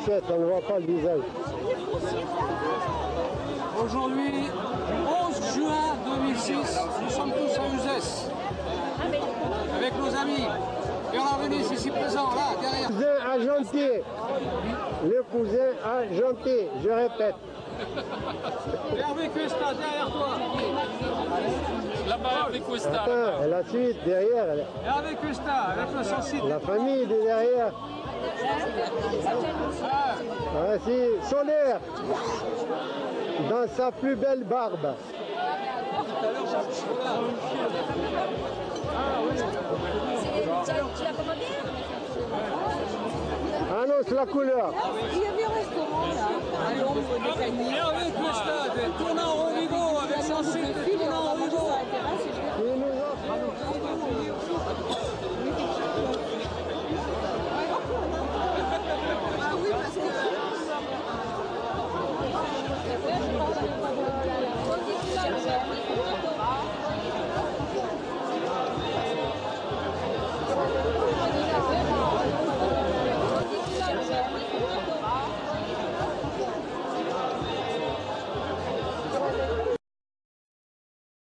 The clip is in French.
tête, on ne voit pas le visage. Aujourd'hui, 11 juin 2006, nous sommes tous à Uzès, avec nos amis. Bernard Denis, ici présent, là, derrière. Cousin argenté. Le cousin argenté, je répète. Hervé Cuesta, derrière toi. Là-bas, Hervé Cuesta. Attends, la suite, derrière. Hervé Cuesta, avec le sensible. La famille de derrière. Ah, si, Solaire. Dans sa plus belle barbe. Tu l'as commandé? Annonce la couleur. Il y avait un restaurant là, à l'ombre des Cagnes. Hervé Cuesta, tournant en Rovigo avec sensible.